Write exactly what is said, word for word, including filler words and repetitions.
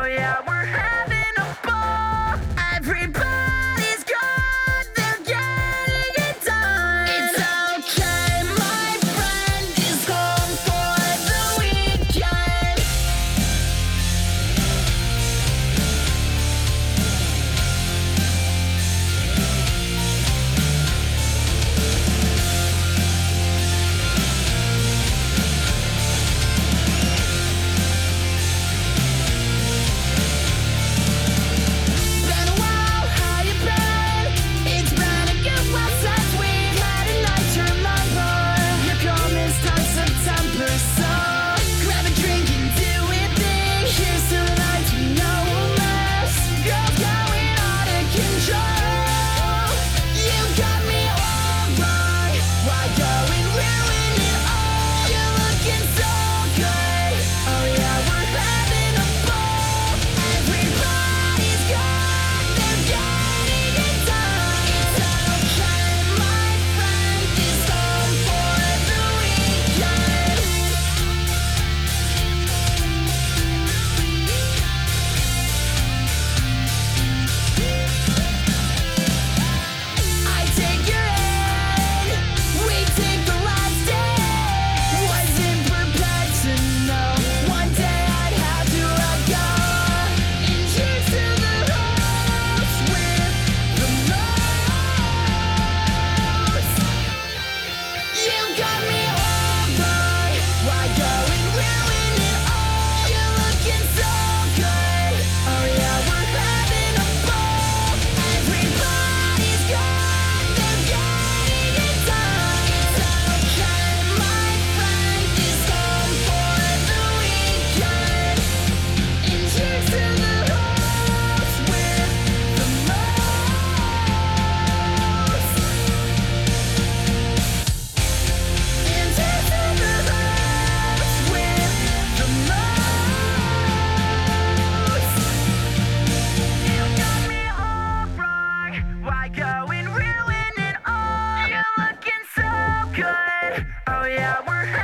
yeah, we're having a ball. Everybody's gone, they're getting it done. It's okay, my friend is home for the weekend. Been a while, how you been? It's been a good while since we've had a nice term on board. Here comes time September, so grab a drink and do it big. Here's to the nights we know we'll miss. Girls going out of control. You got me all right. Why go and ruin it all? You're looking so good. Oh yeah, we're having a ball. Everybody's gone, they're getting it done. It's okay, my friend is home for the weekend. I take your hand, we take the last day. Wasn't prepared to know one day I'd have to let go. And cheers to the hopes with the most. You got me all right. Why go and ruin it all? You're looking so good. Oh yeah, we're having a ball. Everybody's gone, they're getting it done. It's okay, my friend is home for the weekend. And cheers to the hopes with the most. And cheers to the hopes with the most. You got me all right. Why go and ruin it all? You're looking so good. Oh yeah, we're